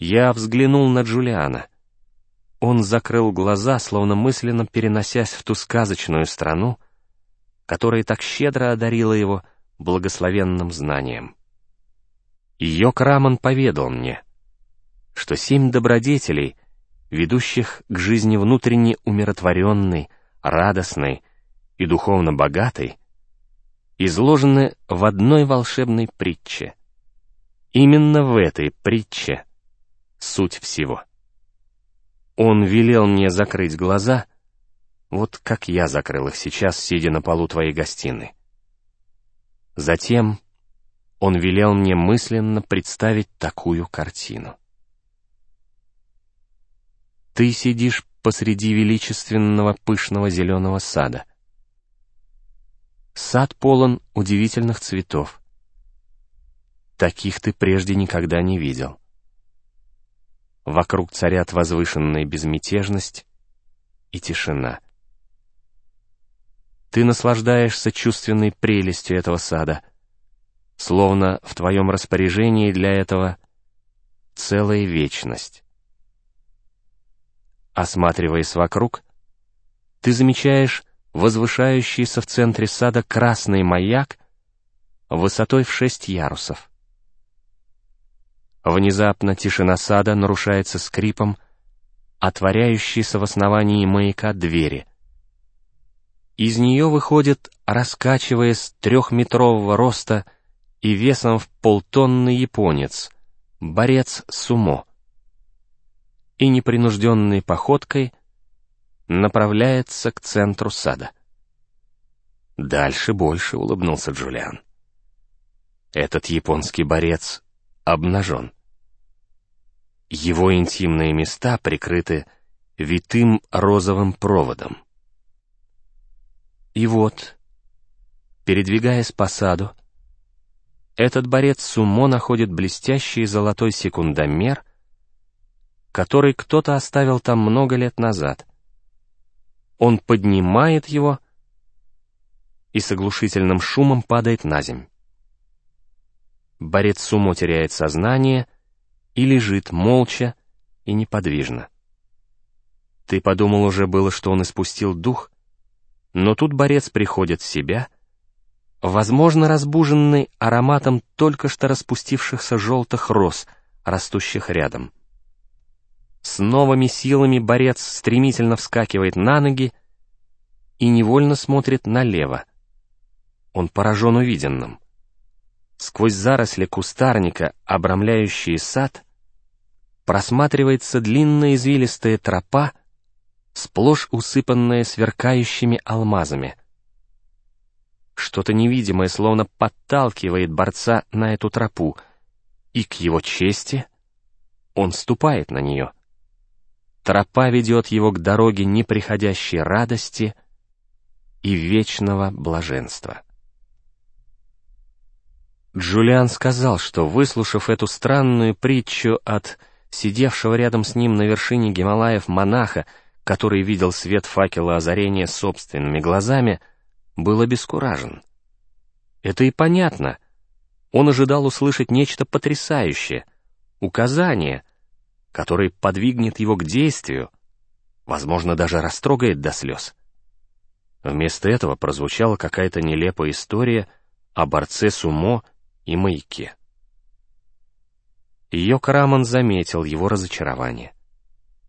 Я взглянул на Джулиана. Он закрыл глаза, словно мысленно переносясь в ту сказочную страну, которая так щедро одарила его благословенным знанием. Йокараман поведал мне, что 7 добродетелей, ведущих к жизни внутренне умиротворенной, радостной и духовно богатой, изложены в одной волшебной притче. Именно в этой притче суть всего. Он велел мне закрыть глаза, вот как я закрыл их сейчас, сидя на полу твоей гостиной. Затем он велел мне мысленно представить такую картину. Ты сидишь посреди величественного пышного зеленого сада. Сад полон удивительных цветов. Таких ты прежде никогда не видел. Вокруг царят возвышенная безмятежность и тишина. Ты наслаждаешься чувственной прелестью этого сада, словно в твоем распоряжении для этого целая вечность. Осматриваясь вокруг, ты замечаешь возвышающийся в центре сада красный маяк высотой в 6 ярусов. Внезапно тишина сада нарушается скрипом отворяющейся в основании маяка двери. Из нее выходит, раскачиваясь, 3-метрового роста и весом в полтонны японец, борец сумо, и непринужденной походкой направляется к центру сада. «Дальше больше», — улыбнулся Джулиан. «Этот японский борец обнажен. Его интимные места прикрыты витым розовым проводом. И вот, передвигаясь по саду, этот борец сумо находит блестящий золотой секундомер, который кто-то оставил там много лет назад. Он поднимает его и с оглушительным шумом падает на земь. Борец сумо теряет сознание и лежит молча и неподвижно. Ты подумал уже было, что он испустил дух, но тут борец приходит в себя, возможно, разбуженный ароматом только что распустившихся желтых роз, растущих рядом. С новыми силами борец стремительно вскакивает на ноги и невольно смотрит налево. Он поражен увиденным. Сквозь заросли кустарника, обрамляющие сад, просматривается длинная извилистая тропа, сплошь усыпанная сверкающими алмазами. Что-то невидимое словно подталкивает борца на эту тропу, и к его чести он ступает на нее. Тропа ведет его к дороге неприходящей радости и вечного блаженства. Джулиан сказал, что, выслушав эту странную притчу от сидевшего рядом с ним на вершине Гималаев монаха, который видел свет факела озарения собственными глазами, был обескуражен. Это и понятно. Он ожидал услышать нечто потрясающее, указание, которое подвигнет его к действию, возможно, даже растрогает до слез. Вместо этого прозвучала какая-то нелепая история о борце сумо и маяке. Йокараман заметил его разочарование.